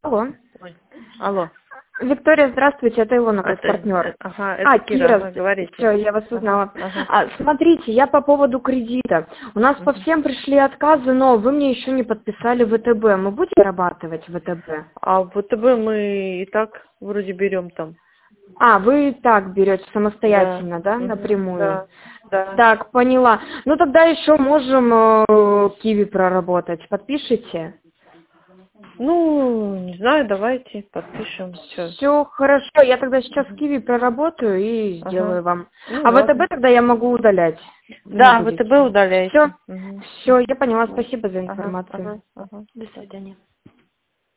Алло. Ой. Алло. Виктория, здравствуйте, это Илона, как партнер. Ага, это Кира, говорите. Все, я вас узнала. Ага. Смотрите, я по поводу кредита. У нас по всем пришли отказы, но вы мне еще не подписали ВТБ. Мы будем зарабатывать ВТБ? А в ВТБ мы и так вроде берем там. Вы и так берете самостоятельно, да, напрямую? Да, да. Так, поняла. Ну тогда еще можем Киви проработать. Подпишите? Ну, не знаю, давайте подпишем. Все хорошо, я тогда сейчас Киви проработаю и сделаю вам. Ну, А ладно. ВТБ тогда я могу удалять. Да, ВТБ удаляйте. Все, я поняла. Спасибо за информацию. Ага. До свидания.